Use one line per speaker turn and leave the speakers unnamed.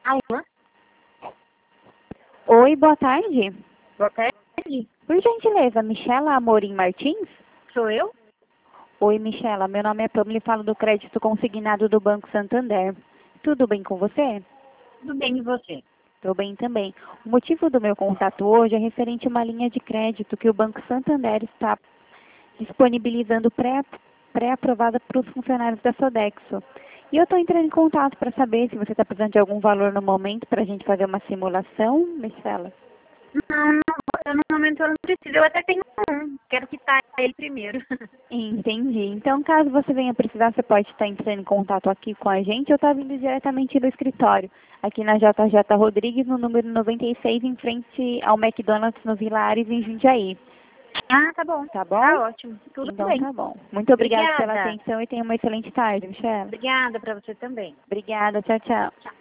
Alô?
Oi, boa tarde.
Boa tarde.
Por gentileza, Michela Amorim Martins?
Sou eu?
Oi, Michela. Meu nome é Pamela e falo do crédito consignado do Banco Santander. Tudo bem com você?
Tudo bem, e você?
Estou bem também. O motivo do meu contato hoje é referente a uma linha de crédito que o Banco Santander está disponibilizando pré-aprovada para os funcionários da Sodexo. E eu estou entrando em contato para saber se você está precisando de algum valor no momento para a gente fazer uma simulação, Michela.
Não, eu no momento eu não preciso. Eu até tenho um. Quero quitar ele primeiro.
Entendi. Então, caso você venha precisar, você pode estar entrando em contato aqui com a gente ou estar vindo diretamente do escritório, aqui na JJ Rodrigues, no número 96, em frente ao McDonald's no Vilares, em Jundiaí.
Ah, tá bom.
Tá bom?
Tá ótimo. Tudo
Então,
bem.
tá bom. Muito obrigada pela
Obrigada.
atenção e tenha uma excelente tarde, Michelle.
Obrigada para você também.
Obrigada. Tchau, tchau.